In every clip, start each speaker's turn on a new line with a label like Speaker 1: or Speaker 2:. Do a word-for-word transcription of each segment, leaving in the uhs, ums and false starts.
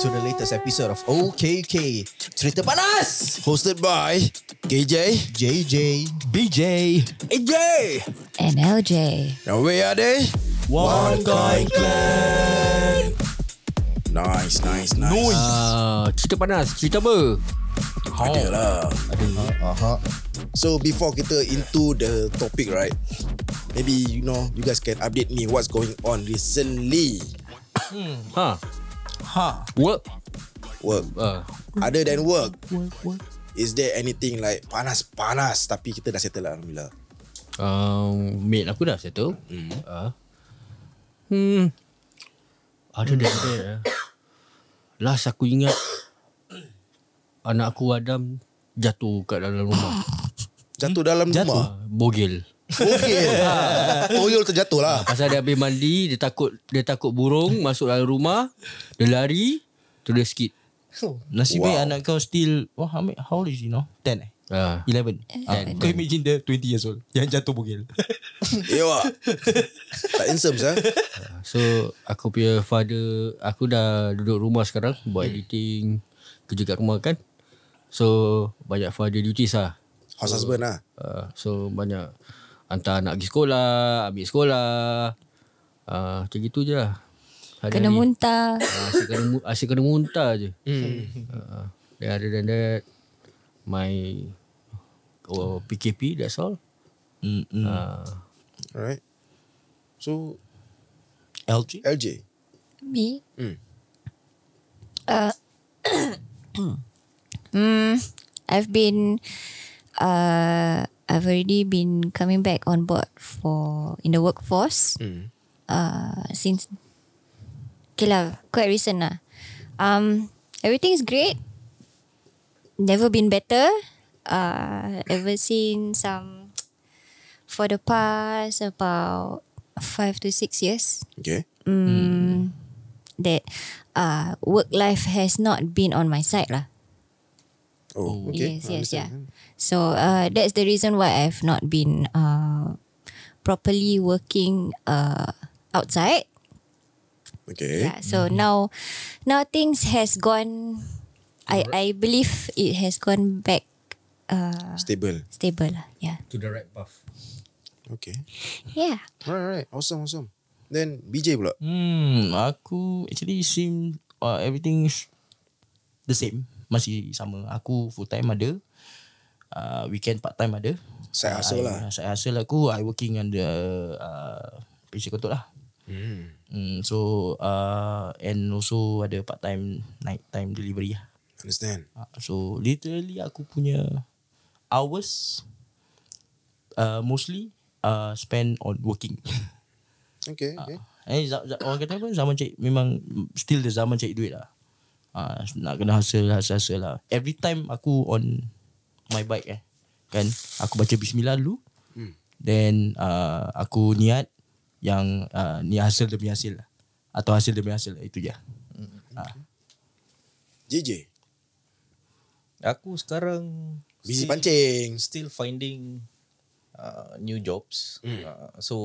Speaker 1: to the latest episode of O K K Cerita Panas,
Speaker 2: Hosted by K J,
Speaker 1: J J,
Speaker 3: B J,
Speaker 2: A J,
Speaker 4: and L J.
Speaker 2: and we are the
Speaker 1: One Kind
Speaker 2: Clan. Nice, nice, nice.
Speaker 3: Ah, cerita panas, cerita apa?
Speaker 2: Ada lah.
Speaker 1: uh-huh.
Speaker 2: So before kita into the topic, right? Maybe you know, you guys can update me what's going on recently.
Speaker 3: Ha.
Speaker 1: Ha.
Speaker 3: Work.
Speaker 2: Work.
Speaker 3: Ah.
Speaker 2: Other than work, is there anything like panas-panas tapi kita dah settle lah, alhamdulillah?
Speaker 3: Um, mate aku dah settle. Hmm. Ah. Hmm. Ada dah ada. Last aku ingat anak aku Adam jatuh kat dalam rumah.
Speaker 2: Jatuh dalam
Speaker 1: Jatuh?
Speaker 2: rumah.
Speaker 3: Ah, bogel.
Speaker 2: Okey. Toyol terjatuh lah.
Speaker 3: Pasal dia habis mandi, dia takut dia takut burung masuk dalam rumah, dia lari, tu dia skid.
Speaker 1: Nasib
Speaker 2: Wow.
Speaker 1: baik anak kau still, oh, how, many- how old is he now? ten eh?
Speaker 3: Ah.
Speaker 1: eleven. Ah, kau imagine dia twenty years old yang jatuh bugil.
Speaker 2: Ewa. Tak handsome sah.
Speaker 3: So aku punya father, aku dah duduk rumah sekarang, buat editing, kerja kat rumah kan. So banyak father duties lah.
Speaker 2: House husband lah.
Speaker 3: Uh, so banyak hantar anak pergi sekolah, ambil sekolah. Uh, macam gitu je lah. Hari-hari.
Speaker 4: Kena muntah.
Speaker 3: Uh, asyik kena, mu- asyik kena muntah je.
Speaker 2: Hmm.
Speaker 3: Uh, then other than that, my oh, P K P, that's all.
Speaker 1: Mm-mm.
Speaker 3: Uh,
Speaker 2: Alright. So
Speaker 1: L G?
Speaker 2: L J.
Speaker 4: Me?
Speaker 2: Hmm.
Speaker 4: Uh, mm, I've been, uh, I've already been coming back on board for in the workforce.
Speaker 2: Hmm.
Speaker 4: Uh, since, okay lah, quite recent lah. Um, everything's great. Never been better. Uh, ever since um, for the past about five to six years.
Speaker 2: Okay.
Speaker 4: Mm, that uh, work life has not been on my side lah.
Speaker 2: Oh, okay.
Speaker 4: Yes,
Speaker 2: I
Speaker 4: yes, yeah.
Speaker 2: understand.
Speaker 4: So uh, that's the reason why I've not been uh, properly working uh, outside.
Speaker 2: Okay.
Speaker 4: Yeah. So now, now things has gone. I I believe it has gone back uh,
Speaker 2: Stable.
Speaker 4: stable lah. Yeah.
Speaker 3: to the right path.
Speaker 2: Okay.
Speaker 4: Yeah.
Speaker 2: Right, right. Awesome, awesome. Then B J pula.
Speaker 1: Hmm, aku actually seem uh, everything is the same. Masih sama. Aku full time ada. Uh, weekend part time ada.
Speaker 2: Side hustle lah.
Speaker 1: Saya hustle aku, I working on the uh, P C Kotok lah.
Speaker 2: Hmm.
Speaker 1: Hmm, so uh, and also ada part time night time delivery lah.
Speaker 2: Understand.
Speaker 1: Uh, so literally aku punya hours uh, mostly uh, spend on working.
Speaker 2: Okay, okay.
Speaker 1: Eh, za- za- orang kata apa, zaman cari, memang still the zaman cari duit lah. Uh, nak kena hustle, hustle, hustle lah. Every time aku on my bike eh, kan, aku baca bismillah dulu.
Speaker 2: Hmm.
Speaker 1: Then uh, aku niat yang uh, ni hasil demi hasil lah. Atau hasil demi hasil lah, itu je. Uh.
Speaker 2: J J.
Speaker 5: Aku sekarang
Speaker 2: Busy
Speaker 5: still-
Speaker 2: pancing.
Speaker 5: Still finding uh, new jobs.
Speaker 2: Hmm.
Speaker 5: Uh, so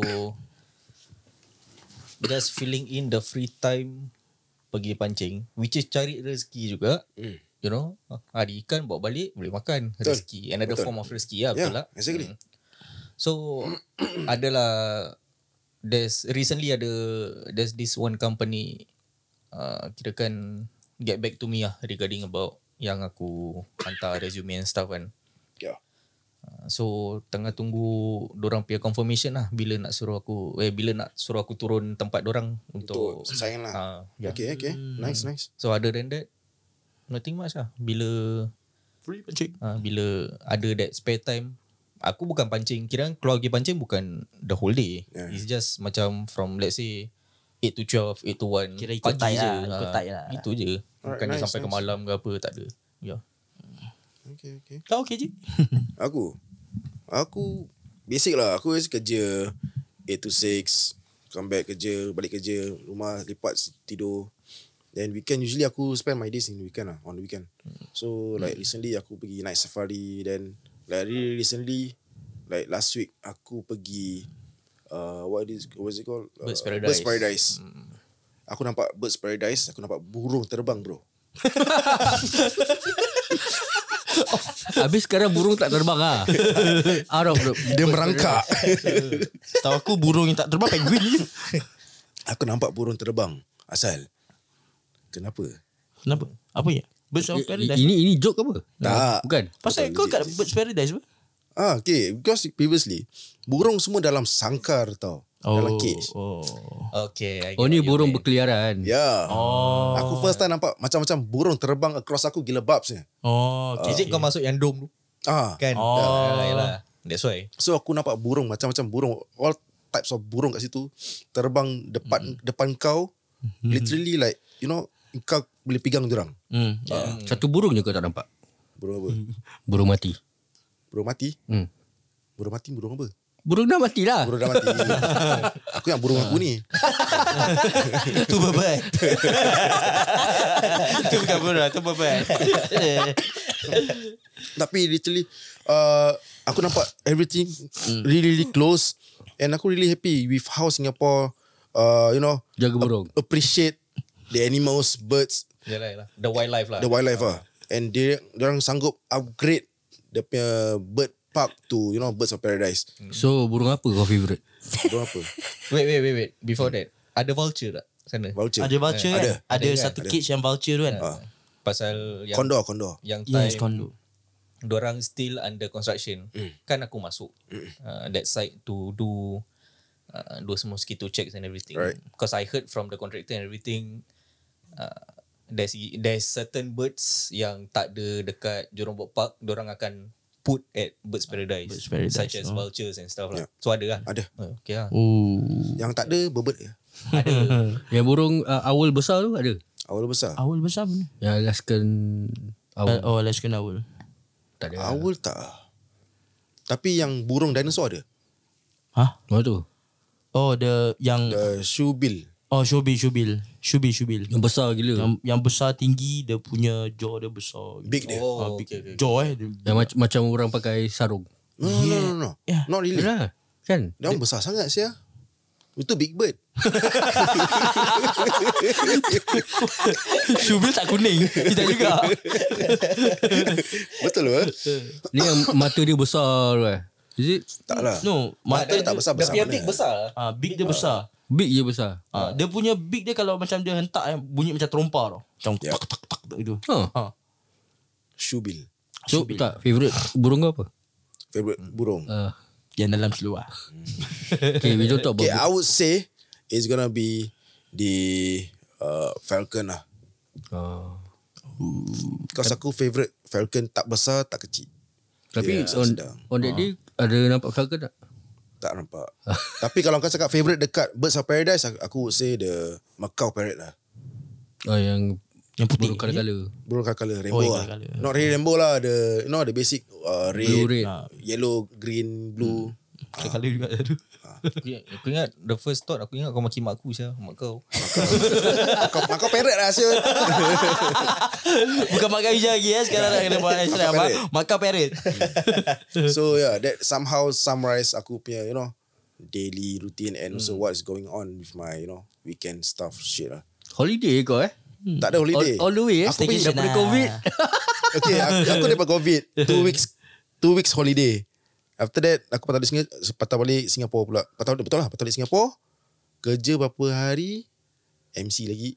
Speaker 5: just filling in the free time pergi pancing, which is cari rezeki juga.
Speaker 2: Hmm.
Speaker 5: You know, hari ikan bawa balik boleh makan,
Speaker 2: Betul.
Speaker 5: rezeki. Another
Speaker 2: Betul.
Speaker 5: form of rezeki lah, betul
Speaker 2: Yeah,
Speaker 5: lah.
Speaker 2: exactly.
Speaker 5: Hmm. So adalah there's recently ada there's this one company uh, kirakan get back to me lah regarding about yang aku hantar resume and stuff kan.
Speaker 2: Yeah.
Speaker 5: Uh, so tengah tunggu dorang punya confirmation lah bila nak suruh aku eh bila nak suruh aku turun tempat dorang
Speaker 2: Untuk
Speaker 5: untuk
Speaker 2: selesai lah.
Speaker 5: uh, yeah.
Speaker 2: Okay, okay. Nice, nice.
Speaker 5: So other than that nothing much lah. Bila
Speaker 1: Free pancing.
Speaker 5: uh, bila ada that spare time, aku bukan pancing, kira keluar pergi pancing bukan the whole day.
Speaker 2: Yeah.
Speaker 5: It's just macam from let's say eight to twelve, eight to one,
Speaker 1: Kira ikut
Speaker 5: pagi
Speaker 1: time
Speaker 5: je.
Speaker 1: lah, ikut
Speaker 5: Ah,
Speaker 1: time lah.
Speaker 5: Itu je.
Speaker 2: Alright,
Speaker 5: Bukannya
Speaker 2: nice,
Speaker 5: sampai ke
Speaker 2: nice.
Speaker 5: malam ke apa, tak ada. Ya. Yeah.
Speaker 2: Okay, okay.
Speaker 1: Kau okay je?
Speaker 2: Aku Aku basic lah. Aku always kerja eight to six, come back kerja, balik kerja, rumah lipat tidur. Then weekend usually aku spend my days in the weekend lah, on the weekend. So like recently aku pergi night safari. Then like really recently, like last week aku pergi uh, what is what is it called?
Speaker 5: Birds
Speaker 2: Uh,
Speaker 5: Paradise.
Speaker 2: Birds Paradise. Aku nampak Birds Paradise, aku nampak burung terbang bro.
Speaker 3: Habis sekarang burung tak terbang lah. Out of the,
Speaker 2: Dia merangkak.
Speaker 1: Tahu aku burung yang tak terbang penguin je.
Speaker 2: Aku nampak burung terbang. Asal. Kenapa?
Speaker 1: Kenapa? Apa ya? Birds of
Speaker 3: I-
Speaker 1: Paradise.
Speaker 3: Ini ini joke apa?
Speaker 2: Tak.
Speaker 3: Bukan.
Speaker 1: Pasal kau kat Birds Paradise apa?
Speaker 2: Ah, okay. Because previously, burung semua dalam sangkar tau. Dalam cage.
Speaker 1: Oh.
Speaker 5: Okay. I get
Speaker 3: Oh ni
Speaker 5: what you
Speaker 3: burung
Speaker 5: mean.
Speaker 3: berkeliaran.
Speaker 2: Ya. Yeah.
Speaker 1: Oh.
Speaker 2: Aku first time nampak macam-macam burung terbang across aku gila babsnya.
Speaker 1: Oh,
Speaker 5: Is
Speaker 1: okay.
Speaker 5: it kau masuk yang dome tu?
Speaker 2: Ah.
Speaker 5: Kan?
Speaker 1: Oh.
Speaker 5: Ah, yalah. That's why.
Speaker 2: So aku nampak burung macam-macam burung, all types of burung kat situ terbang depan mm. depan kau. Literally like you know kau boleh pegang diorang.
Speaker 1: Hmm.
Speaker 2: Ah.
Speaker 3: Satu burung je kau tak nampak.
Speaker 2: Burung apa?
Speaker 3: Burung mati.
Speaker 2: Burung mati?
Speaker 3: Hmm.
Speaker 2: Burung mati burung apa?
Speaker 3: Burung dah mati lah.
Speaker 2: Burung dah mati. Aku yang burung aku ni.
Speaker 1: Tu babat. Tu bukan burung, tu babat.
Speaker 2: Tapi literally uh, aku nampak everything really really close and aku really happy with how Singapore uh, you know
Speaker 3: Jaga burung.
Speaker 2: appreciate the animals, birds,
Speaker 5: Yalah, yalah. The wildlife lah.
Speaker 2: the wildlife ah. And dia orang sanggup upgrade dia punya bird park to you know Birds of Paradise.
Speaker 3: So burung apa kau favourite?
Speaker 2: Burung apa?
Speaker 5: Wait, wait, wait, wait. Before that, ada vulture tak sana?
Speaker 2: Vulture.
Speaker 1: Ada vulture
Speaker 2: Ada.
Speaker 1: kan? Ada,
Speaker 5: Ada kan?
Speaker 1: satu
Speaker 2: Ada.
Speaker 1: cage yang vulture tu kan?
Speaker 2: Ah.
Speaker 5: Pasal yang
Speaker 2: Kondor, kondor.
Speaker 5: yang time
Speaker 1: Yes, kondo.
Speaker 5: dorang still under construction.
Speaker 2: Mm.
Speaker 5: Kan aku masuk uh, that site to do uh, do some mosquito checks and everything.
Speaker 2: Right.
Speaker 5: Because I heard from the contractor and everything, uh, there's there's certain birds yang tak ada dekat Jurong Bird Park, dorang akan put at Birds Paradise,
Speaker 1: Birds Paradise,
Speaker 5: such as
Speaker 1: oh.
Speaker 5: vultures and stuff lah.
Speaker 2: Yeah.
Speaker 5: So ada lah.
Speaker 2: Ada.
Speaker 5: Uh, okay lah.
Speaker 1: Oh.
Speaker 2: Yang tak ada berbird je.
Speaker 3: Yang burung uh, owl besar tu ada.
Speaker 2: Owl besar.
Speaker 1: Owl besar mana?
Speaker 3: Yang Alaskan owl.
Speaker 1: Uh, oh, Alaskan owl.
Speaker 3: Tak ada.
Speaker 2: Owl tak. Tapi yang burung dinosaur ada.
Speaker 1: Hah?
Speaker 3: Mana tu?
Speaker 1: Oh, the yang
Speaker 2: The shoebill.
Speaker 1: oh Shubil Shubil. Shubil Shubil.
Speaker 3: Yang besar gila.
Speaker 1: Yang yang besar tinggi, dia punya jaw dia besar.
Speaker 2: Big dia.
Speaker 5: Oh,
Speaker 1: Ah, big
Speaker 5: okay, okay.
Speaker 1: jaw eh. Dia,
Speaker 3: Yang mac- macam orang pakai sarung.
Speaker 2: No, no, no, no, no.
Speaker 1: Yeah.
Speaker 2: Not really.
Speaker 3: Yalah. Kan?
Speaker 2: Dia orang besar sangat sia. Itu big bird.
Speaker 1: Shubil tak kuning. Kita juga.
Speaker 2: Betul ke?
Speaker 3: Ni yang mata dia besar tu eh. Is it?
Speaker 2: Tak lah.
Speaker 1: No,
Speaker 2: Mata dia tak besar-besar
Speaker 5: Dia punya
Speaker 2: mana.
Speaker 5: big besar lah.
Speaker 1: ah big dia besar.
Speaker 3: Big je besar.
Speaker 1: Ah, dia punya big dia kalau macam dia hentak eh, bunyi macam terompa tau. Macam
Speaker 2: Ya.
Speaker 1: tak tak tak tak itu.
Speaker 3: Ha.
Speaker 1: Ha.
Speaker 2: Shoebill.
Speaker 3: So
Speaker 1: Shubil.
Speaker 3: tak favourite burung kau apa?
Speaker 2: Favorite burung.
Speaker 3: Uh,
Speaker 1: Yang dalam seluar.
Speaker 3: okay, we don't talk about
Speaker 2: Okay, I would say it's gonna be the uh, falcon lah.
Speaker 3: uh,
Speaker 2: Because aku favourite falcon tak besar, tak kecil.
Speaker 3: Tapi
Speaker 2: Dia
Speaker 3: on,
Speaker 2: sedang.
Speaker 3: on that day ada nampak falcon tak?
Speaker 2: Tak nampak. Tapi kalau kau cakap favourite dekat Birds of Paradise, aku, aku would say the Macau parrot lah.
Speaker 3: Oh yang
Speaker 1: Yang putih.
Speaker 3: burung colour-colour.
Speaker 2: Burung color rainbow
Speaker 1: yang
Speaker 2: lah.
Speaker 1: colour.
Speaker 2: Not really rainbow lah. The you know the basic uh, red,
Speaker 3: Blue, red.
Speaker 2: uh, yellow, green, blue.
Speaker 1: Kali juga tu.
Speaker 5: Aku, aku ingat the first thought aku ingat kau maki mak aku saya, mak kau.
Speaker 2: Macau, Macau parrot lah Syul.
Speaker 1: Bukan makan hijau lagi eh. Sekarang nak kena buat Islam.
Speaker 2: parrot.
Speaker 1: Makan parrot.
Speaker 2: So yeah, that somehow summarize aku punya you know daily routine and also what is going on with my you know weekend stuff shit lah.
Speaker 3: Holiday kau eh?
Speaker 2: Tak ada holiday.
Speaker 3: All, all the way eh?
Speaker 2: Aku pergi
Speaker 1: Staycation
Speaker 3: daripada
Speaker 1: lah.
Speaker 3: COVID.
Speaker 2: Okay, aku, aku dapat COVID. Two weeks, two weeks holiday. After that, aku patah balik Singapore, patah balik Singapore pula. Patah betul lah, patah balik Singapore. Kerja berapa hari, M C lagi.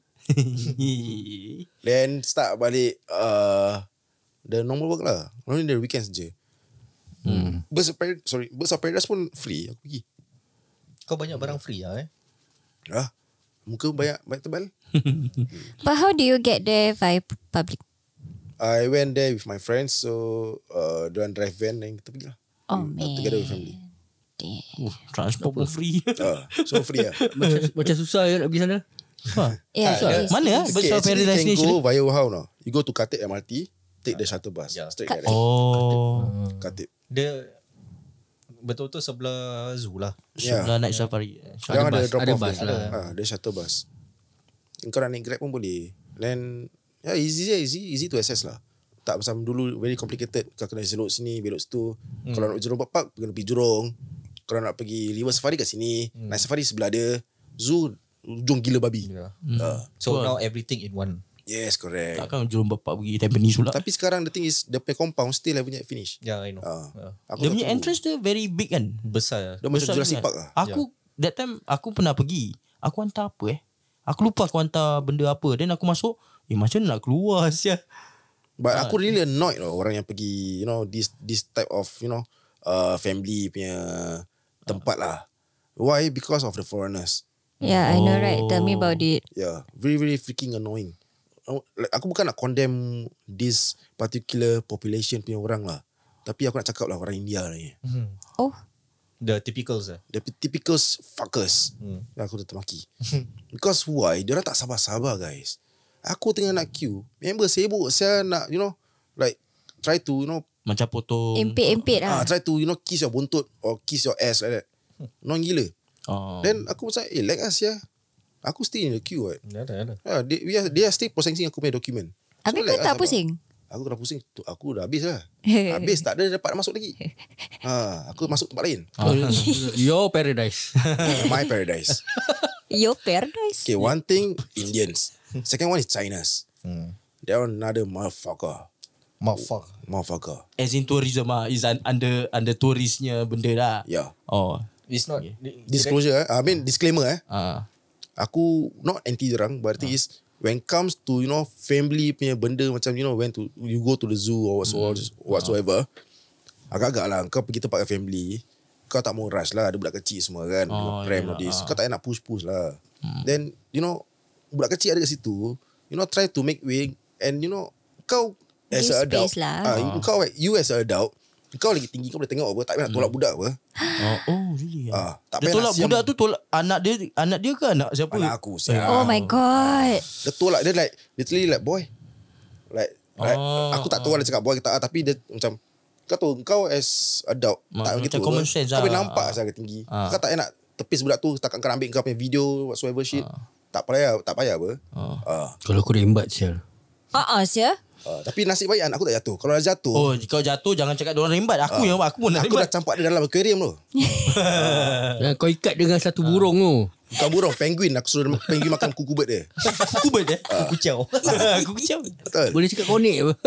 Speaker 2: Then start balik uh, the normal work lah. Only the weekends je. Hmm. Birds of Paradise, sorry, Birds of Paradise pun free. Aku pergi.
Speaker 5: Kau banyak barang free lah eh.
Speaker 2: Ah, muka banyak banyak tebal.
Speaker 4: But how do you get there via public?
Speaker 2: I went there with my friends, so uh, diorang drive van dan kita pergi lah.
Speaker 4: Oh
Speaker 2: Hmm,
Speaker 4: man.
Speaker 2: Together with family.
Speaker 1: Oh, transport pun free.
Speaker 2: Ah, so free lah.
Speaker 3: macam, macam susah ya nak pergi sana.
Speaker 4: Yeah,
Speaker 2: Ah,
Speaker 4: it is.
Speaker 1: Mana ah?
Speaker 2: Okay,
Speaker 1: Birds of
Speaker 2: actually
Speaker 1: Paradise
Speaker 2: you
Speaker 1: ni
Speaker 2: can
Speaker 1: actually?
Speaker 2: go via how no? You go to Khatib M R T, take the shuttle bus.
Speaker 5: Yeah.
Speaker 2: Straight like that.
Speaker 1: Oh.
Speaker 2: Khatib.
Speaker 5: Dia betul-betul sebelah zoo lah.
Speaker 2: Yeah.
Speaker 1: Sebelah night safari.
Speaker 2: Dia ada
Speaker 3: bus,
Speaker 2: drop
Speaker 3: ada
Speaker 2: off
Speaker 3: bus
Speaker 2: dia.
Speaker 3: lah.
Speaker 2: Ha, dia shuttle bus. Kau nak naik Grab pun boleh. Then yeah, easy je, easy easy to access lah. Tak macam dulu very complicated. Kau kena belok sini, belok situ. Hmm. Kalau nak pergi Jurong Bird Park, kena pergi Jurong. Kalau nak pergi River Safari kat sini, hmm. Night Safari sebelah dia. Zoo ujung gila babi.
Speaker 5: Yeah.
Speaker 2: Uh,
Speaker 5: So
Speaker 1: Betul.
Speaker 5: now everything in one.
Speaker 2: Yes, correct.
Speaker 1: Takkan jurung bapak pergi Tampines pula.
Speaker 2: Tapi sekarang the thing is, the punya compound still haven't yet finish.
Speaker 5: Yeah, I know.
Speaker 2: Ah.
Speaker 5: Yeah.
Speaker 2: Aku
Speaker 1: Dia
Speaker 2: tak
Speaker 1: punya
Speaker 2: tahu.
Speaker 1: entrance dia very big kan.
Speaker 5: Besar.
Speaker 2: Dia macam
Speaker 1: Besar
Speaker 2: Jurassic
Speaker 1: juga.
Speaker 2: Park lah.
Speaker 1: Aku that time aku pernah pergi. Aku hantar apa eh? Aku lupa aku hantar benda apa. Then aku masuk, eh macam mana nak keluar sia.
Speaker 2: But aku really annoyed lah orang yang pergi, you know, this this type of, you know, uh, family punya tempat lah. Why? Because of the foreigners.
Speaker 4: Yeah, I know right. Tell me about it.
Speaker 2: Yeah, very very freaking annoying. Like, aku bukan nak condemn this particular population punya orang lah. Tapi aku nak cakap lah orang India ni.
Speaker 4: Oh,
Speaker 5: The typicals lah.
Speaker 2: The typical fuckers.
Speaker 5: Hmm.
Speaker 2: Yang aku dah termaki. Because why? Diorang tak sabar-sabar guys. Aku tengah nak queue. Member sibuk saya nak, you know, like try to, you know,
Speaker 1: Macam potong.
Speaker 4: empit-empit
Speaker 2: ah,
Speaker 4: lah.
Speaker 2: try to, you know, kiss your buntut or kiss your ass like that. Non gila.
Speaker 1: Oh.
Speaker 2: Then aku macam, eh, like us ya. Aku still in the queue right.
Speaker 5: Ya dah, ya dah.
Speaker 2: Ah, they, we are, they are still processing aku punya dokumen.
Speaker 4: Habis kau
Speaker 2: like
Speaker 4: tak
Speaker 2: us,
Speaker 4: pusing?
Speaker 2: Aku dah pusing. Tu, aku dah habis lah. Habis tak ada dapat masuk lagi. Ha, aku masuk tempat lain.
Speaker 3: Your paradise.
Speaker 2: My paradise.
Speaker 4: Your paradise.
Speaker 2: Okay, one thing, Indians. Second one is Chinas.
Speaker 5: Hmm.
Speaker 2: They are another motherfucker.
Speaker 5: Motherfucker.
Speaker 2: Motherfucker.
Speaker 1: As in tourism ah, is un- under under touristnya benda lah.
Speaker 2: Yeah.
Speaker 1: Oh.
Speaker 5: It's not.
Speaker 2: Disclosure, eh. I mean disclaimer eh.
Speaker 1: Ah.
Speaker 2: Aku not anti orang, but the thing is when comes to, you know, family punya benda macam, you know, when to you go to the zoo or whatsoever, whatsoever agak-agak lah kau pergi tempat family, kau tak mau rush lah, ada budak kecil semua kan,
Speaker 1: Oh,
Speaker 2: pram
Speaker 1: yalah.
Speaker 2: or this, kau tak nak push-push lah. Then you know budak kecil ada kat situ, you know, try to make way, and you know kau as
Speaker 4: Give
Speaker 2: a adult
Speaker 4: space lah.
Speaker 2: ah, kau you as a adult, kau lagi tinggi, kau boleh tengok apa, tak payah nak tolak budak apa.
Speaker 1: Oh, oh really?
Speaker 2: Ah, tak
Speaker 1: Dia
Speaker 2: payah
Speaker 1: tolak
Speaker 2: nak siam
Speaker 1: budak tu tolak anak dia anak dia ke anak siapa?
Speaker 2: anak aku siap.
Speaker 4: Oh my god.
Speaker 2: Dia tolak, dia like literally like boy, like, like
Speaker 1: Oh,
Speaker 2: aku tak tahu lah dia cakap boy ke tak, tapi dia macam kau tahu kau as adult
Speaker 1: Ma-
Speaker 2: tak
Speaker 1: macam
Speaker 2: begitu
Speaker 1: common
Speaker 2: apa.
Speaker 1: sense
Speaker 2: Kau boleh
Speaker 1: lah.
Speaker 2: nampak
Speaker 1: Ah.
Speaker 2: saya tinggi.
Speaker 1: Ah.
Speaker 2: Kau tak payah nak tepis budak tu setakat kau ambil kau punya video whatsoever shit. Tak payah, tak payah apa.
Speaker 1: Ah.
Speaker 2: Ah.
Speaker 3: Kalau aku rembat sial.
Speaker 4: Ah, uh sia.
Speaker 2: Ah. Tapi nasib baik anak aku tak jatuh. Kalau dah jatuh,
Speaker 1: Oh, kau jatuh jangan cakap diorang rembat. Aku yang aku pun nak
Speaker 2: aku dah
Speaker 1: rembat.
Speaker 2: campak dia dalam aquarium tu.
Speaker 3: Dan kau ikat dengan satu burung tu.
Speaker 2: Bukan burung, penguin. Aku suruh penguin makan kuku bird dia.
Speaker 1: Kuku bird eh? Kuku ciao. Kuku ciao.
Speaker 2: Betul.
Speaker 3: Boleh cakap konek apa.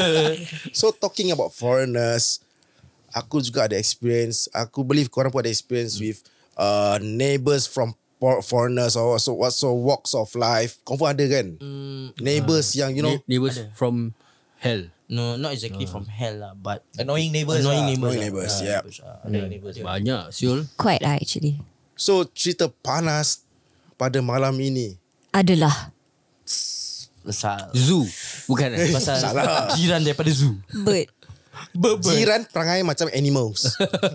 Speaker 2: So talking about foreigners, aku juga ada experience. Aku believe korang pun ada experience with uh, neighbours from por- foreigners or so what so walks of life. Confirm ada kan? Neighbours yang you know.
Speaker 3: Neighbours from hell.
Speaker 1: No, not exactly from hell lah, but
Speaker 5: Annoying neighbours
Speaker 1: annoying
Speaker 5: lah.
Speaker 1: neighbours.
Speaker 2: Annoying
Speaker 1: lah.
Speaker 2: neighbours,
Speaker 1: Ah,
Speaker 2: yeah.
Speaker 1: neighbours, ah.
Speaker 5: Ada neighbours.
Speaker 3: Banyak siul.
Speaker 4: Quite lah actually.
Speaker 2: So cerita panas pada malam ini.
Speaker 4: Adalah
Speaker 1: Pasal
Speaker 3: Zoo. Bukan eh?
Speaker 1: pasal
Speaker 2: Salah.
Speaker 1: jiran daripada zoo.
Speaker 4: bird.
Speaker 2: Jiran perangai macam animals.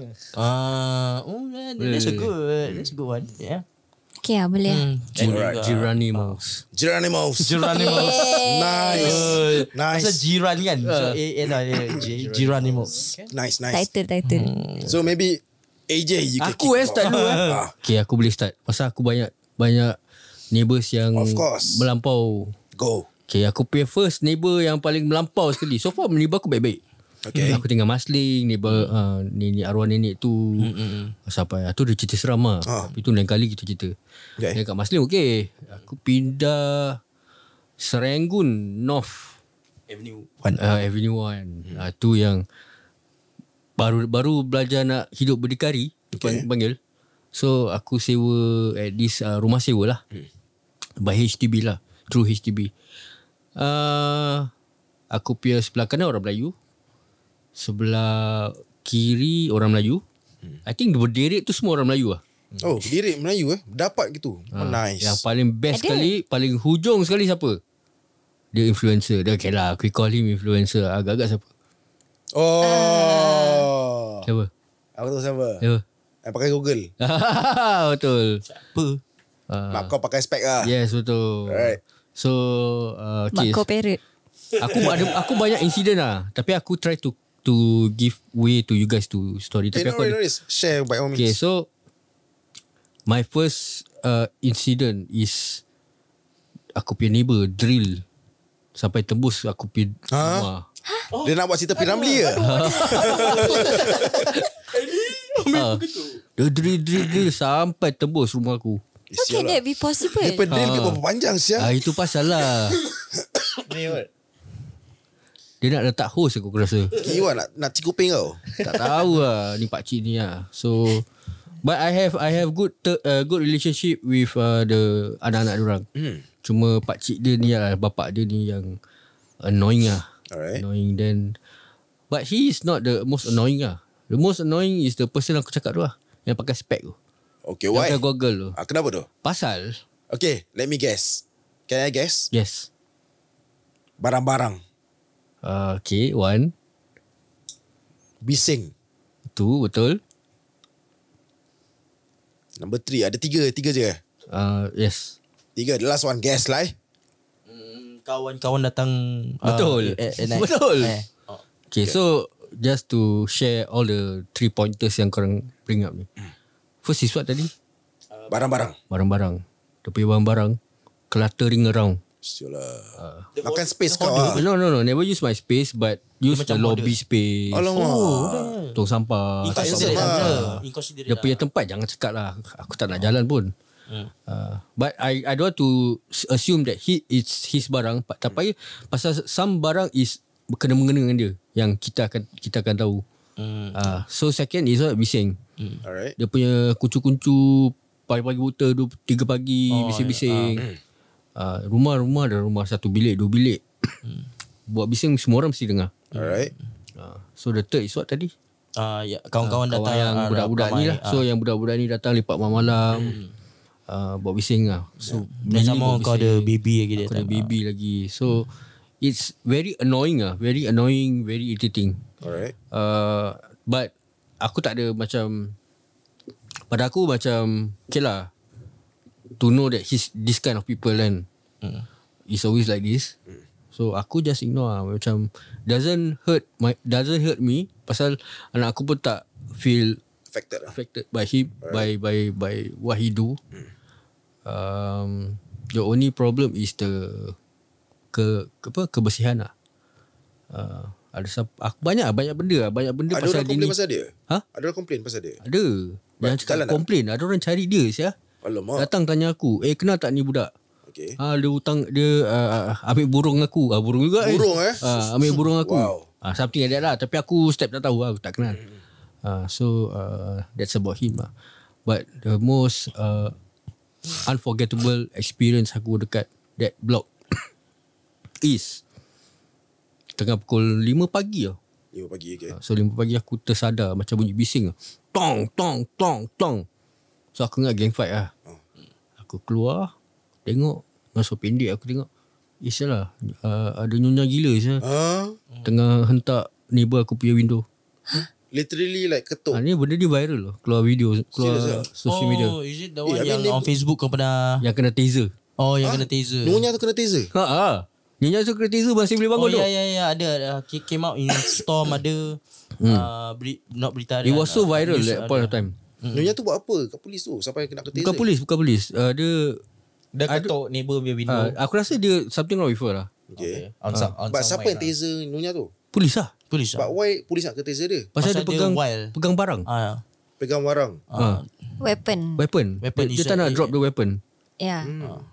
Speaker 1: Ah, oh, man, that's a good, that's a good one. Yeah.
Speaker 4: Okay lah, boleh lah.
Speaker 1: Hmm.
Speaker 2: Alright.
Speaker 3: Geranimals.
Speaker 2: Jiran animals.
Speaker 1: Jiran animals.
Speaker 2: Nice. Nice.
Speaker 1: Pasal jiran kan. So A N lah. J- Jiran animals.
Speaker 2: Nice, nice.
Speaker 4: Title, title.
Speaker 2: So maybe A J you can
Speaker 3: Aku
Speaker 2: kick
Speaker 3: eh start
Speaker 2: off.
Speaker 3: dulu eh.
Speaker 2: Ah.
Speaker 3: Okay, aku boleh start. Pasal aku banyak banyak neighbours yang
Speaker 2: Of course.
Speaker 3: melampau.
Speaker 2: Go.
Speaker 3: Okay, aku punya first neighbour yang paling melampau sekali. So far neighbour aku baik-baik.
Speaker 2: Okay.
Speaker 3: Aku tinggal Masling, neighbour uh, nenek arwah nenek tu. Pasal apa? Tu dia cerita seram lah.
Speaker 2: Ah.
Speaker 3: Tapi tu lain kali kita cerita.
Speaker 2: Okay.
Speaker 3: Dekat Masling okay. Aku pindah Serangoon North
Speaker 1: Avenue
Speaker 3: uh, Avenue one. Hmm. Uh, tu yang baru baru belajar nak hidup berdikari,
Speaker 2: Okay.
Speaker 3: okay. panggil. So aku sewa at this uh, rumah sewa lah. Hmm. By H D B lah, through H D B. Uh, aku punya sebelah kanan orang Melayu. Sebelah kiri orang Melayu. Hmm. I think berderet tu semua orang Melayu lah.
Speaker 2: Oh, berdiri Melayu eh. Dapat gitu. Oh, nice.
Speaker 3: Yang paling best
Speaker 4: Ada.
Speaker 3: sekali, paling hujung sekali siapa? Dia influencer. Dia okay lah, aku call him influencer. Agak-agak siapa?
Speaker 2: Oh.
Speaker 3: Siapa?
Speaker 2: Aku tahu siapa.
Speaker 3: Siapa?
Speaker 2: Yang pakai Google.
Speaker 3: Betul.
Speaker 1: apa?
Speaker 3: Uh,
Speaker 2: Mak kau pakai spek lah.
Speaker 3: yes, betul.
Speaker 2: Alright.
Speaker 3: So, uh,
Speaker 4: Mak
Speaker 3: okay.
Speaker 4: kau parrot.
Speaker 3: Aku ada aku banyak insiden lah. Tapi aku try to to give way to you guys to story.
Speaker 2: Eh,
Speaker 3: Tapi
Speaker 2: no,
Speaker 3: aku
Speaker 2: no,
Speaker 3: ada,
Speaker 2: no, share by all means.
Speaker 3: okay, so my first uh, incident is aku punya neighbour drill sampai tembus aku punya
Speaker 2: Ha?
Speaker 3: rumah.
Speaker 2: Dia nak buat cerita Piramli ke?
Speaker 3: Ah, dia drill drill drill sampai tembus rumah aku.
Speaker 2: Eh,
Speaker 4: How
Speaker 2: sial
Speaker 4: can
Speaker 2: lah.
Speaker 4: that be possible?
Speaker 2: Dia pedal dia berapa panjang sial.
Speaker 3: Ah, itu pasal lah. Dia nak letak host aku, aku rasa.
Speaker 2: Kiwan nak nak cikuping kau.
Speaker 3: Tak tahu lah ni pakcik ni lah. So but I have I have good ter, uh, good relationship with uh, the anak-anak diorang.
Speaker 2: Hmm.
Speaker 3: Cuma pakcik dia ni lah, bapak dia ni yang annoying lah.
Speaker 2: Alright.
Speaker 3: Annoying then but he is not the most annoying lah. The most annoying is the person aku cakap tu lah, yang pakai spek tu.
Speaker 2: Okay,
Speaker 3: Yang
Speaker 2: why?
Speaker 3: pakai goggle tu.
Speaker 2: Ah, kenapa tu?
Speaker 3: Pasal
Speaker 2: Okay, let me guess. Can I guess?
Speaker 3: yes.
Speaker 2: Barang-barang.
Speaker 3: Uh, okay, one.
Speaker 2: Bising.
Speaker 3: Two, betul.
Speaker 2: Number three. Ada tiga. Tiga je.
Speaker 3: Uh, yes.
Speaker 2: Tiga. The last one. Guess lah.
Speaker 1: Hmm, kawan-kawan datang
Speaker 3: Betul.
Speaker 1: uh, at, at night.
Speaker 3: Betul.
Speaker 1: Eh. Oh.
Speaker 3: Okay, so just to share all the three pointers yang korang bring up ni. First is what tadi?
Speaker 2: Barang-barang.
Speaker 3: Barang-barang. Dia punya barang-barang cluttering around.
Speaker 2: Sialah. Makan space kau lah.
Speaker 3: No, no, no. Never use my space but use the
Speaker 1: macam
Speaker 3: lobby
Speaker 1: hoarder.
Speaker 3: space.
Speaker 2: Alamak.
Speaker 1: Oh,
Speaker 3: Tong sampah.
Speaker 1: Inconsiderate
Speaker 2: tak
Speaker 1: lah.
Speaker 2: lah.
Speaker 1: Inconsiderate
Speaker 3: Dia
Speaker 1: lah.
Speaker 3: punya tempat jangan cakap lah. Aku tak nak jalan pun.
Speaker 1: Hmm.
Speaker 3: Uh, but I I don't want to assume that he it's his barang. Tapi pasal some barang is kena-mengena dengan dia yang kita akan kita akan tahu.
Speaker 1: Hmm.
Speaker 3: Uh, so second is what bising.
Speaker 2: Alright.
Speaker 3: Dia punya kuncu-kuncu pagi-pagi buta dua, tiga pagi
Speaker 1: Oh,
Speaker 3: bising-bising. Uh, rumah-rumah ada rumah satu bilik, dua bilik. Buat bising semua orang mesti dengar.
Speaker 2: Alright.
Speaker 3: Uh, so the third is what tadi?
Speaker 1: Ah, ya, kawan-kawan
Speaker 3: Ah,
Speaker 1: datang
Speaker 3: yang
Speaker 1: ah,
Speaker 3: budak-budak
Speaker 1: ramai.
Speaker 3: ni lah. So yang budak-budak ni datang lepak malam-malam. Uh, buat bising lah. So
Speaker 1: Dan
Speaker 3: mainly
Speaker 1: sama
Speaker 3: buat
Speaker 1: kau ada
Speaker 3: bising.
Speaker 1: baby lagi dia.
Speaker 3: Aku ada baby lagi. So it's very annoying ah, very annoying, very irritating.
Speaker 2: Alright.
Speaker 3: Uh, but aku tak ada macam, pada aku macam okay lah, to know that he's this kind of people kan.
Speaker 1: Hmm.
Speaker 3: It's always like this. So aku just ignore lah. Macam doesn't hurt my doesn't hurt me. Pasal anak aku pun tak feel
Speaker 2: Affected lah.
Speaker 3: affected by him, by by by what he do. Um, the only problem is the ke, ke apa kebersihan lah. Uh, ada sap- aku banyak banyak benda lah, banyak benda
Speaker 2: Ada
Speaker 3: pasal
Speaker 2: orang
Speaker 3: dia
Speaker 2: komplain
Speaker 3: ni.
Speaker 2: pasal dia?
Speaker 3: Ha?
Speaker 2: Ada orang komplain pasal dia?
Speaker 3: Ada. Yang cakap
Speaker 2: jalan tak?
Speaker 3: komplain, ada orang cari dia sia.
Speaker 2: Alamak.
Speaker 3: Datang tanya aku, "Eh kenal tak ni budak?"
Speaker 2: Okay.
Speaker 3: Ah, dia hutang dia uh, ambil burung aku. Ah, burung juga
Speaker 2: Burung eh?
Speaker 3: Ah, ambil burung aku.
Speaker 2: Wow.
Speaker 3: Ah, something like that lah. Tapi aku step tak tahu lah. Aku tak kenal. Ah, so uh, that's about him lah. But the most uh, unforgettable experience aku dekat that block is tengah pukul lima pagi lah.
Speaker 2: Lima pagi okay.
Speaker 3: So lima pagi aku tersadar macam bunyi bising. Tong, tong, tong, tong. So aku ingat gang fight lah. Aku keluar, tengok, masuk pendek aku tengok. Isyalah, uh, ada nyonya gila saya.
Speaker 2: Ha?
Speaker 3: Tengah hentak neighbor aku punya window.
Speaker 2: Literally like ketuk.
Speaker 3: Ha, ni benda ni viral loh. Keluar video, keluar
Speaker 2: Serious ah?
Speaker 3: social media.
Speaker 1: Oh, is it the
Speaker 2: Eh,
Speaker 1: one
Speaker 2: I mean
Speaker 1: yang
Speaker 2: dia-
Speaker 1: on Facebook kau pernah?
Speaker 3: Yang kena taser.
Speaker 1: Oh, yang kena taser.
Speaker 2: Nyonya tu kena taser.
Speaker 3: Ha ah. Nyonya tu kena taser masih boleh
Speaker 1: Oh
Speaker 3: bangun tu.
Speaker 1: ya ya ya ada, ada Ca- came out in Storm ada uh, beri, not berita
Speaker 3: It was so
Speaker 1: uh,
Speaker 3: viral
Speaker 1: news
Speaker 3: that
Speaker 1: ada.
Speaker 3: point of time.
Speaker 2: Nyonya tu buat apa kat polis tu sampai kena taser?
Speaker 3: Bukan polis, bukan polis. Uh, dia
Speaker 5: Dah ketuk neighbor punya window.
Speaker 3: uh, aku rasa dia something wrong with her lah.
Speaker 2: Okay.
Speaker 5: On, some, on
Speaker 2: But
Speaker 5: some
Speaker 2: siapa
Speaker 5: mic
Speaker 2: yang
Speaker 5: lah.
Speaker 2: taser Nyonya tu?
Speaker 3: Polis lah.
Speaker 1: Polis
Speaker 2: But
Speaker 1: ah.
Speaker 2: why polis nak ke taser dia?
Speaker 3: Pasal,
Speaker 1: Pasal
Speaker 3: dia
Speaker 1: dia
Speaker 3: pegang
Speaker 1: wild.
Speaker 3: pegang barang.
Speaker 1: Ah,
Speaker 2: Pegang barang.
Speaker 3: Ha.
Speaker 4: Weapon.
Speaker 3: Weapon.
Speaker 1: Weapon
Speaker 3: dia,
Speaker 1: is
Speaker 3: dia tak
Speaker 1: a-
Speaker 3: nak drop the weapon.
Speaker 4: Yeah.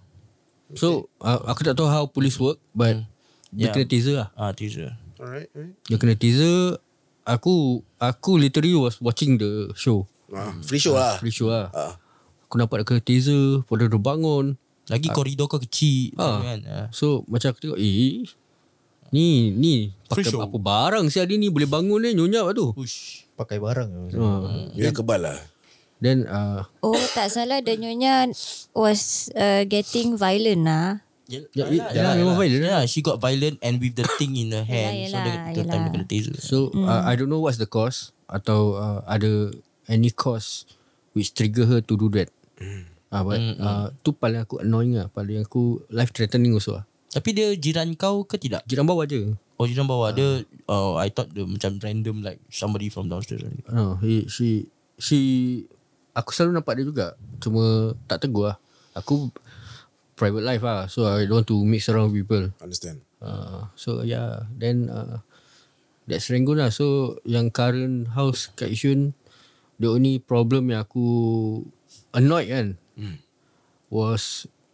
Speaker 3: So uh, aku tak tahu how police work, but dia
Speaker 1: Yeah.
Speaker 3: kena taser lah.
Speaker 1: ah taser.
Speaker 2: Alright. alright.
Speaker 3: Dia kena taser. Aku aku literally was watching the show.
Speaker 2: Ah, free show lah.
Speaker 3: Free show lah.
Speaker 2: Ah.
Speaker 3: Aku nampak dia kena taser. Pada dia bangun.
Speaker 1: Lagi koridor kau kecil
Speaker 3: Ah.
Speaker 1: kan. Ah.
Speaker 3: So macam aku tengok, eh ni ni pakai
Speaker 1: Free show.
Speaker 3: apa barang si Adi ni boleh bangun ni nyonyap tu.
Speaker 1: Push.
Speaker 5: Pakai barang.
Speaker 3: Uh,
Speaker 2: Nyonya kebal lah.
Speaker 3: then uh,
Speaker 4: Oh, tak salah the nyonya was uh, getting violent lah.
Speaker 1: Ya,
Speaker 3: Ya, ya, memang violent
Speaker 1: Yeah, she got violent and with the thing in her hand.
Speaker 4: Yelah,
Speaker 1: so dia
Speaker 4: yelah,
Speaker 1: the time dia
Speaker 4: yelah.
Speaker 1: kena taser.
Speaker 3: so uh, I don't know what's the cause atau uh, ada any cause which trigger her to do that. Ah, but uh, tu paling aku annoying lah, paling aku life threatening also lah.
Speaker 1: Tapi dia jiran kau ke tidak?
Speaker 3: Jiran bawah je.
Speaker 1: Oh jiran bawah dia. Oh I thought dia macam random like somebody from downstairs.
Speaker 3: No, he, she she aku selalu nampak dia juga. Cuma tak tegur lah. Aku private life lah, so I don't want to mix around with people.
Speaker 2: Understand.
Speaker 3: Uh, so yeah, then uh, that's Serangoon lah. So yang current house kat Yishun, the only problem yang aku annoyed kan
Speaker 2: Hmm.
Speaker 3: was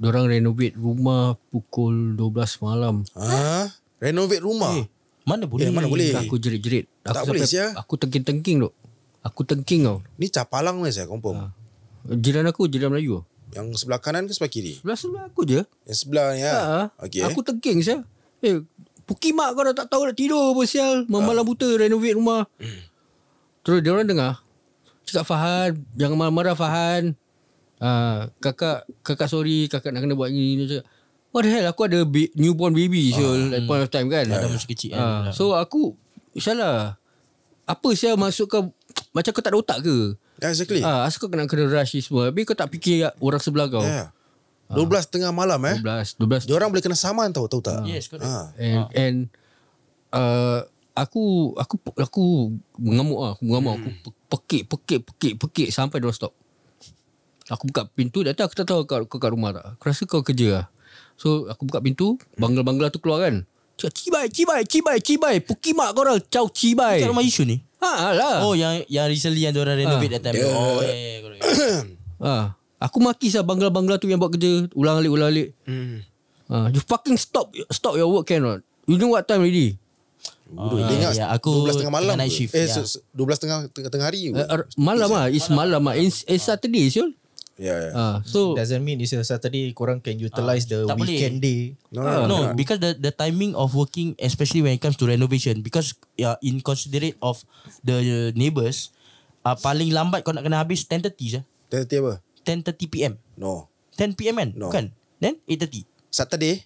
Speaker 3: Diorang renovate rumah pukul dua belas malam.
Speaker 2: Ha? Renovate rumah?
Speaker 1: Eh, mana boleh?
Speaker 2: Eh, mana boleh?
Speaker 3: Aku jerit-jerit. Aku
Speaker 2: Tak boleh, sia.
Speaker 3: Aku tengking-tengking tu. Aku tengking tau.
Speaker 2: Ni capalang weh saya confirm.
Speaker 3: Jiran aku, jiran Melayu.
Speaker 2: Yang sebelah kanan ke sebelah kiri?
Speaker 3: Sebelah-sebelah aku je.
Speaker 2: Yang sebelah ni
Speaker 3: Ha.
Speaker 2: lah. Okay.
Speaker 3: Aku tengking saya. Eh, Pukimak kau dah tak tahu nak tidur apa sial. Malam buta renovate rumah. Terus dia orang dengar. Cakap Fahan, jangan marah-marah Fahan. Ah, kakak kakak sorry, kakak nak kena buat ni. Dia cakap, what the hell, aku ada ba- newborn baby sial at point of time kan.
Speaker 1: Ada masih kecil kan.
Speaker 3: Ah, so aku salah. Apa sial masuk kau macam kau tak ada otak ke?
Speaker 2: Yeah, exactly.
Speaker 3: Ah, asal kau kena kena rush ni semua. Habis kau tak fikir orang sebelah kau.
Speaker 2: Yeah. dua belas tengah malam eh.
Speaker 3: dua belas, dua belas.
Speaker 2: Diorang boleh kena saman tau, tahu tak?
Speaker 1: Yes, correct.
Speaker 2: Ha.
Speaker 3: And and uh, aku aku aku mengamuk ah, aku mengamuk aku pekik pekik pekik pekik sampai dia stop. Aku buka pintu, dah tahu aku tak tahu kau, kau kat rumah tak. Aku rasa kau kerja lah. So aku buka pintu, bangla-bangla tu keluar kan. Cakap cibai cibai cibai cibai, pukimak kau orang, ciao cibai.
Speaker 1: Kat rumah Yishun ni?
Speaker 3: Ha lah.
Speaker 1: Oh, yang yang recently yang diorang renovate that time.
Speaker 2: Yeah.
Speaker 1: Oh, yeah, correct.
Speaker 3: Ha, aku maki sah bangla-bangla tu yang buat kerja, ulang alik ulang alik.
Speaker 2: Hmm.
Speaker 3: Ha, you fucking stop stop your work cannot. You know what time already?
Speaker 2: Oh,
Speaker 1: ya,
Speaker 2: dia ingat
Speaker 1: ya, aku
Speaker 2: dua belas tengah malam
Speaker 1: tengah night
Speaker 2: ke?
Speaker 1: shift,
Speaker 2: Eh
Speaker 1: ya.
Speaker 2: se- se- dua belas tengah tengah, tengah hari ke?
Speaker 3: Uh, malam ah, it's malam ah. It's, it's Saturday, Syul.
Speaker 2: Ya ya.
Speaker 3: Ah, so
Speaker 5: Doesn't mean it's a Saturday. Korang can utilize the
Speaker 1: tak boleh.
Speaker 5: weekend day.
Speaker 2: No,
Speaker 1: No,
Speaker 2: no, no.
Speaker 1: because the the timing of working, especially when it comes to renovation, because yeah, in considerate of the neighbours, uh, paling lambat kau nak kena habis ten thirty je.
Speaker 2: Tadi apa?
Speaker 1: ten thirty P M.
Speaker 2: No.
Speaker 1: ten P M kan?
Speaker 2: No.
Speaker 1: Bukan? Then eight thirty.
Speaker 2: Saturday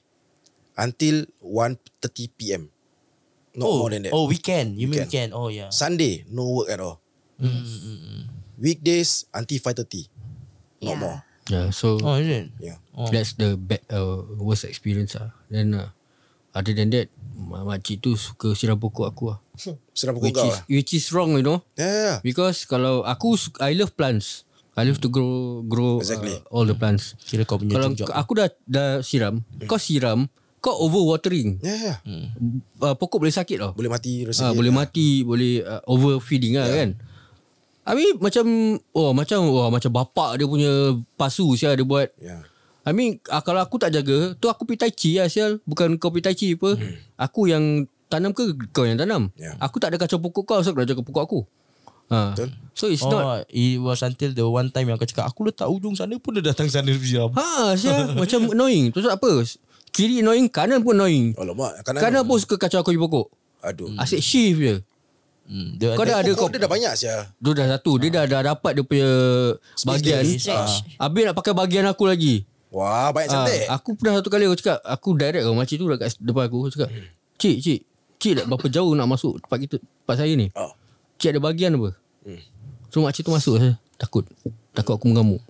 Speaker 2: until one thirty P M. Not
Speaker 1: oh,
Speaker 2: more than that.
Speaker 1: Oh, weekend. You mean
Speaker 2: Weekend.
Speaker 1: weekend? Oh, yeah.
Speaker 2: Sunday no work at all.
Speaker 1: Mm, mm, mm.
Speaker 2: Weekdays until five thirty. Not
Speaker 4: Yeah.
Speaker 2: more.
Speaker 3: yeah, so
Speaker 1: Oh, is it?
Speaker 2: Yeah.
Speaker 1: Oh.
Speaker 3: that's the bad, uh, worst experience ah. Then uh, other than that, mak- makcik tu suka siram pokok aku ah.
Speaker 2: Serang pukul
Speaker 3: Which
Speaker 2: kau
Speaker 3: is
Speaker 2: lah.
Speaker 3: which is wrong, you know.
Speaker 2: Ya ya ya.
Speaker 3: Because kalau aku su- I love plants. I love to grow grow
Speaker 2: Exactly.
Speaker 3: uh, all the plants.
Speaker 1: Kira kau punya
Speaker 3: Kalau
Speaker 1: job.
Speaker 3: aku dah dah siram, kau siram, kau overwatering.
Speaker 2: Ya ya.
Speaker 3: Uh, pokok boleh sakit tau.
Speaker 2: Boleh mati
Speaker 3: Ah,
Speaker 2: rasa.
Speaker 3: boleh mati, boleh uh, overfeeding lah kan. Habis macam oh macam wah macam bapak dia punya pasu sial dia buat.
Speaker 2: Ya.
Speaker 3: I mean uh, kalau aku tak jaga, tu aku pergi tai chi lah sial. Bukan kau pergi tai chi apa. Hmm. Aku yang tanam ke kau yang tanam.
Speaker 2: Ya.
Speaker 3: Aku tak ada kacau pokok kau, so kau dah jaga pokok aku. Ha.
Speaker 2: Betul.
Speaker 3: So it's
Speaker 1: Oh,
Speaker 3: not
Speaker 1: it was until the one time yang kau cakap, aku letak ujung sana pun dia datang sana siram.
Speaker 3: ha sial macam annoying. Tu sebab apa? Kiri annoying, kanan pun annoying.
Speaker 2: Alamak. Kanan.
Speaker 3: Kanan pun suka kacau aku punya pokok.
Speaker 2: Aduh.
Speaker 3: Asyik shift je.
Speaker 1: Hmm, dia
Speaker 3: Kau dah ada kau
Speaker 2: Pokok dia dah banyak sia.
Speaker 3: Dia dah satu. Dia dah, dah dapat dia punya bagian.
Speaker 2: dia.
Speaker 4: Stretch.
Speaker 3: Habis nak pakai bagian aku lagi.
Speaker 2: Wah, banyak cantik.
Speaker 3: Ah, aku pernah satu kali aku cakap, aku direct kau makcik tu dekat depan aku. Aku cakap, cik, cik, cik dah berapa jauh nak masuk tempat kita, tempat saya ni?
Speaker 2: Oh.
Speaker 3: Cik ada bagian apa?
Speaker 2: Hmm.
Speaker 3: So makcik tu masuk, saya takut. Takut aku mengamuk.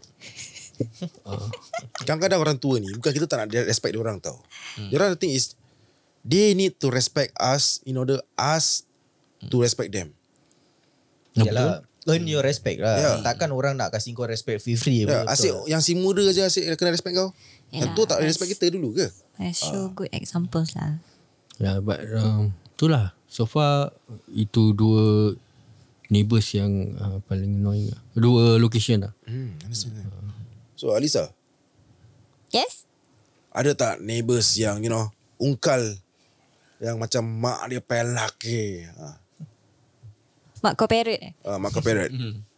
Speaker 2: Kadang-kadang orang tua ni bukan kita tak nak dia respect dia orang tau. Hmm. Dia orang the thing is they need to respect us in order us to respect them.
Speaker 5: Yalah, earn your respect lah.
Speaker 2: Ya.
Speaker 5: Takkan orang nak kasih kau respect free-free.
Speaker 2: Ya, asyik yang si muda je asyik kena respect kau. Yang
Speaker 4: Yalah,
Speaker 2: tua tak respect kita dulu ke?
Speaker 4: I show good examples lah.
Speaker 3: Ya, yeah, but um, itulah. So far, itu dua neighbours yang uh, paling annoying lah. Dua location lah.
Speaker 2: Hmm, understand. So Alisa,
Speaker 4: Yes?
Speaker 2: ada tak neighbours yang you know ungkal yang macam mak dia pelaki? Ha.
Speaker 4: Mak kau parrot eh?
Speaker 2: Uh, mak kau parrot.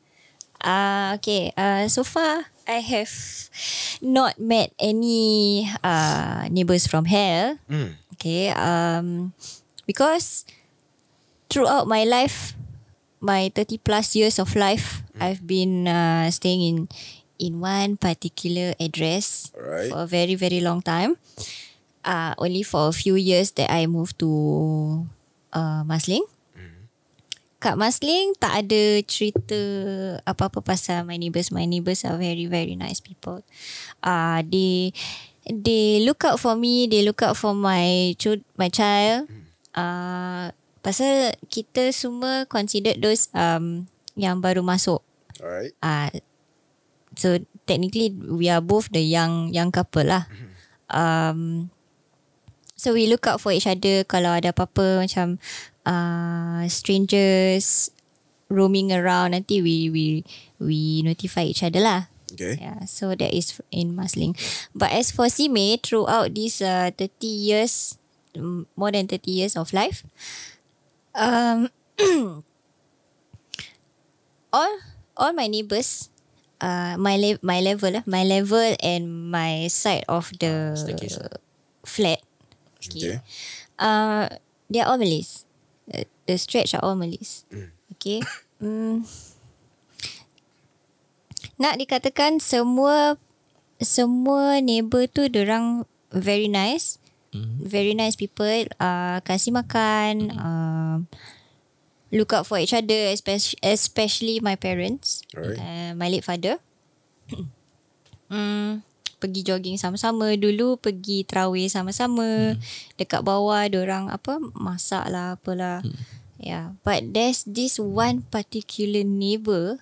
Speaker 4: Uh, okay, uh, so far I have not met any uh, neighbours from hell.
Speaker 2: Hmm.
Speaker 4: Okay, um, because throughout my life, my thirty plus years of life, I've been uh, staying in in one particular address
Speaker 2: Alright.
Speaker 4: for a very very long time. Uh, only for a few years that I moved to uh, Marsiling. Kat Marsiling tak ada cerita apa-apa pasal my neighbours. My neighbours are very very nice people. Uh, they they look out for me. They look out for my child, my child. Uh, pasal kita semua considered those um yang baru masuk.
Speaker 2: Alright.
Speaker 4: Uh, so technically we are both the young young couple lah. Um, so we look out for each other kalau ada apa-apa macam uh, strangers roaming around, nanti we we we notify each other lah.
Speaker 2: Okay.
Speaker 4: Yeah, so that is in Marsiling. But as for Simei, throughout these uh, thirty years, mm, more than thirty years of life, um, all all my neighbours, uh, my le- my level, uh, my level and my side of the
Speaker 1: staircase.
Speaker 4: flat,
Speaker 2: Okay.
Speaker 4: uh, they are all Malays. Uh, the stretch are all Malays. Okay. Mm. Nak dikatakan semua semua neighbour tu dorang very nice. Mm. Very nice people. Uh, kasih makan. Mm. Uh, look out for each other, especially, especially my parents.
Speaker 2: Alright.
Speaker 4: Uh, my late father. mm, pergi jogging sama-sama. Dulu pergi terawih sama-sama. Mm. Dekat bawah dorang apa masak lah apalah. Mm. Yeah, but there's this one particular neighbour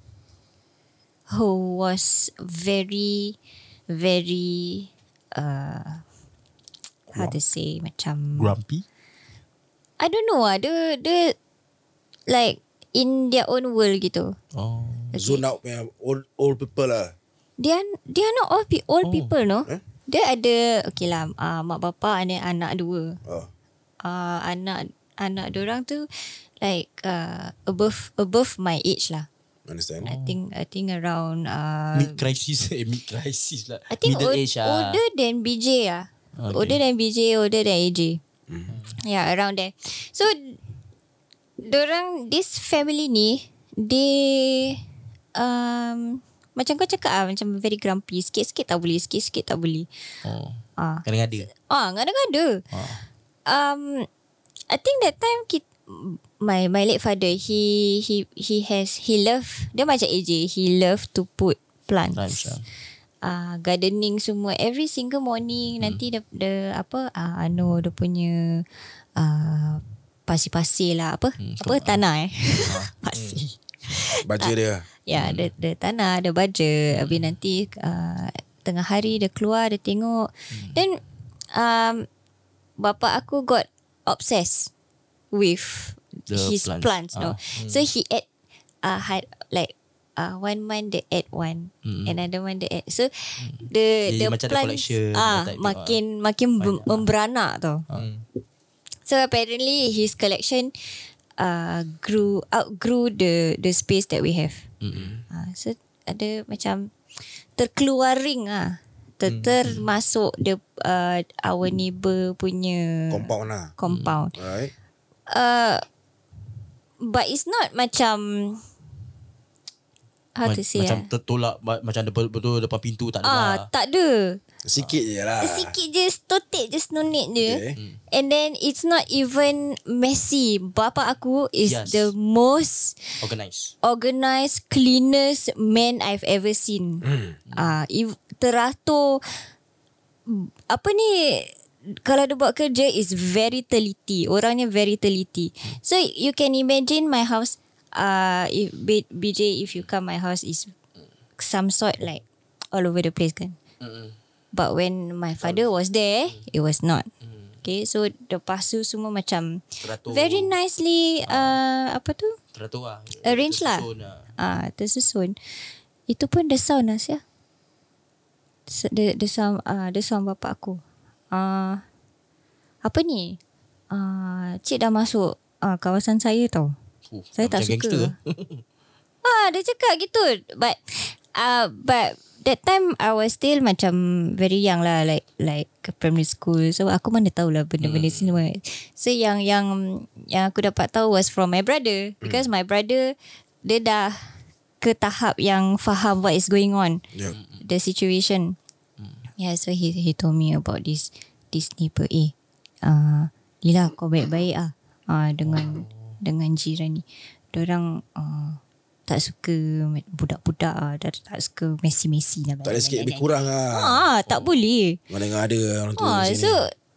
Speaker 4: who was very, very, uh, how to say, macam
Speaker 1: Grumpy.
Speaker 4: I don't know ah, dia dia like in their own world gitu.
Speaker 1: Oh.
Speaker 2: Zone out punya old old people lah.
Speaker 4: They are they are not all pe- old
Speaker 1: Oh.
Speaker 4: people, no.
Speaker 2: Eh?
Speaker 4: Dia ada okay lah, uh, mak bapa ada anak dua.
Speaker 2: Oh.
Speaker 4: Uh, anak anak dorang tu like uh, above above my age lah.
Speaker 2: Understand?
Speaker 4: I think I think around uh,
Speaker 1: Mid crisis, eh, mid crisis lah.
Speaker 4: I think
Speaker 1: Middle
Speaker 4: old,
Speaker 1: age ah.
Speaker 4: older than B J ah.
Speaker 1: Okay.
Speaker 4: Older than B J, older than A J.
Speaker 2: Mm.
Speaker 4: Yeah, around there. So dorang this family ni they um macam kau cakap ah macam very grumpy. Sikit-sikit tak boleh, sikit-sikit tak boleh.
Speaker 1: Oh.
Speaker 4: Ah.
Speaker 1: Kadang-kadang.
Speaker 4: Ah, ngada-ngada.
Speaker 1: Ah.
Speaker 4: Um I think that time kita, my my late father he he he has he love dia macam A J, he love to put plants.
Speaker 1: Plants, ah.
Speaker 4: Uh, gardening semua every single morning. hmm. Nanti dia, dia apa uh, anu dia punya uh, pasir-pasir lah apa
Speaker 1: Hmm,
Speaker 4: apa
Speaker 1: so,
Speaker 4: uh, tanah eh pasir.
Speaker 2: Baja dia.
Speaker 4: Ya, dia, dia tanah, dia baja. Hmm. Habis nanti uh, tengah hari dia keluar, dia tengok. Hmm. Then um, bapa aku got obsessed with
Speaker 1: The
Speaker 4: his plants,
Speaker 1: plants.
Speaker 4: plants no.
Speaker 1: Ah.
Speaker 4: Hmm. So he add uh, had like uh, one month they add one,
Speaker 1: Hmm.
Speaker 4: another one they add. So the
Speaker 1: Jadi
Speaker 4: the
Speaker 1: macam ada
Speaker 4: plants
Speaker 1: collection,
Speaker 4: ah
Speaker 1: type tu,
Speaker 4: makin makin
Speaker 1: Banyak,
Speaker 4: memberanak tau.
Speaker 5: Hmm.
Speaker 4: So apparently his collection uh, grew outgrew the the space that we have.
Speaker 1: Mm-mm.
Speaker 4: Uh, so ada macam terkeluaring ah. Ter, termasuk the uh, our neighbour punya
Speaker 2: Compound lah.
Speaker 4: compound.
Speaker 2: Alright.
Speaker 4: Uh, but it's not macam how
Speaker 1: Ma-
Speaker 4: to say
Speaker 1: Macam
Speaker 4: ah.
Speaker 1: tertolak ma- macam ada betul depan pintu tak ada.
Speaker 4: Ah,
Speaker 1: lah.
Speaker 4: tak ada.
Speaker 2: Sikit je lah.
Speaker 4: Sikit je stotek je snonit je.
Speaker 2: Okay.
Speaker 4: And then it's not even messy. Bapa aku is
Speaker 1: Yes.
Speaker 4: the most
Speaker 1: Organized.
Speaker 4: organised, cleanest man I've ever seen. Ah, uh, teratur apa ni kalau dia buat kerja is very teliti. Orangnya very teliti. So you can imagine my house uh if B- BJ if you come my house is some sort like all over the place kan.
Speaker 1: Mm-mm.
Speaker 4: But when my father was there, it was not. Okay, so the pasu semua macam
Speaker 1: Teratur.
Speaker 4: very nicely uh, apa tu?
Speaker 1: Teratur lah.
Speaker 4: Arrange lah.
Speaker 1: Tersusun lah.
Speaker 4: Ah, tersusun. Itu pun the sound lah sia. The the sound ah uh, the sound bapak aku. Ah uh, apa ni? Ah uh, cik dah masuk uh, kawasan saya tau.
Speaker 1: Uh,
Speaker 4: Saya tak
Speaker 1: macam
Speaker 4: suka.
Speaker 1: gangster.
Speaker 4: Ah, dia cakap gitu. But uh, but that time I was still macam very young lah, like like primary school. So aku mana tahulah benda-benda hmm. semua. So yang yang yang aku dapat tahu was from my brother, because my brother dia dah ke tahap yang faham what is going on,
Speaker 2: Yeah.
Speaker 4: the situation. Yeah, so he he told me about this this neighbor. Eh, uh, Lila kau baik-baik ah uh, dengan dengan jiran ni. Diorang uh, tak suka budak-budak ah, dah tak suka messy-messy lah.
Speaker 2: Tak ada sikit lebih kurang lah.
Speaker 4: Ah, tak boleh.
Speaker 2: Mana ada orang tua
Speaker 4: Ah,
Speaker 2: di sini.
Speaker 4: so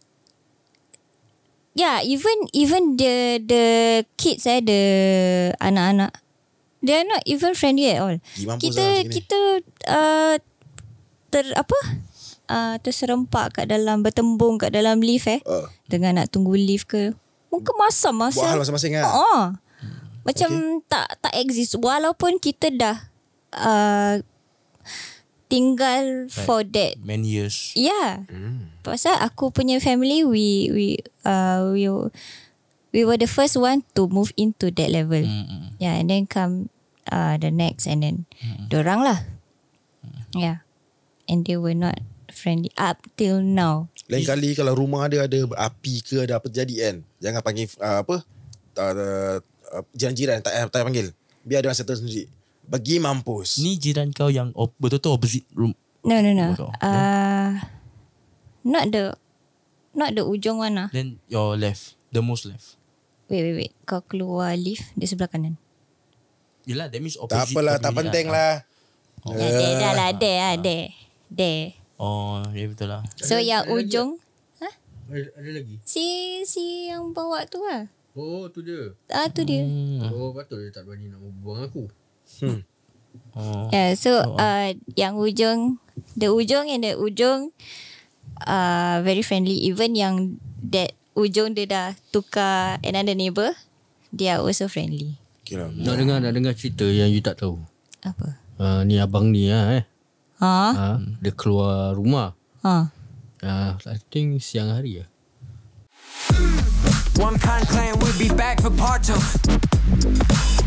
Speaker 4: yeah, even even the the kids eh, the anak-anak, they are not even friendly at all.
Speaker 2: Pergi mampus
Speaker 4: Kita
Speaker 2: lah macam ni.
Speaker 4: kita uh, ter apa? Uh, terserempak kat dalam, bertembung kat dalam lift eh.
Speaker 2: Ah.
Speaker 4: Dengan nak tunggu lift ke. Muka masam
Speaker 2: Buat hal
Speaker 4: masam.
Speaker 2: masing-masing lah.
Speaker 4: Ah. Macam okay. tak tak exist walaupun kita dah uh, tinggal for that.
Speaker 1: Many years.
Speaker 4: Yeah. Pasal aku punya family, we we uh we we were the first one to move into that level.
Speaker 1: Mm-mm.
Speaker 4: Yeah, and then come uh the next, and then
Speaker 1: Mm.
Speaker 4: dorang lah. Yeah. And they were not friendly up till now.
Speaker 2: Lain kali kalau rumah dia ada api ke ada apa terjadi kan, jangan panggil uh, apa uh, uh, jiran-jiran tak, tak payah panggil. Biar dia orang settle sendiri. Bagi mampus.
Speaker 1: Ni jiran kau yang op, betul-betul opposite room.
Speaker 4: No no no.
Speaker 1: Kau,
Speaker 4: Uh not the not the ujung one lah.
Speaker 1: Then your left, the most left.
Speaker 4: Wait wait wait. Kau keluar lift di sebelah kanan.
Speaker 1: Yelah, that means opposite.
Speaker 2: Tak apalah, tak
Speaker 1: opposite
Speaker 2: penting
Speaker 1: lah.
Speaker 2: lah.
Speaker 4: Yeah, there dah lah, there ah, there. There.
Speaker 1: Oh, ya betul lah.
Speaker 4: So
Speaker 3: Ada-
Speaker 4: yang
Speaker 3: ada lagi
Speaker 4: ujung
Speaker 3: Ada, ada lagi.
Speaker 4: si si yang bawa tu lah.
Speaker 3: Oh tu dia.
Speaker 4: Ah tu dia.
Speaker 1: Hmm.
Speaker 3: Oh patut dia tak berani nak buang aku.
Speaker 1: Oh.
Speaker 4: Yeah, so uh, yang ujung, the ujung and the ujung uh, very friendly. Even yang that ujung dia dah tukar another neighbour, they are also friendly.
Speaker 2: Okay lah.
Speaker 3: Nak dengar nak dengar cerita yang you tak tahu.
Speaker 4: Apa?
Speaker 3: Uh, ni abang ni lah eh.
Speaker 4: Ha?
Speaker 3: Ha, dia keluar rumah.
Speaker 4: Ha?
Speaker 3: Uh, I think siang hari lah.
Speaker 6: One kind clan, we'll be back for part two.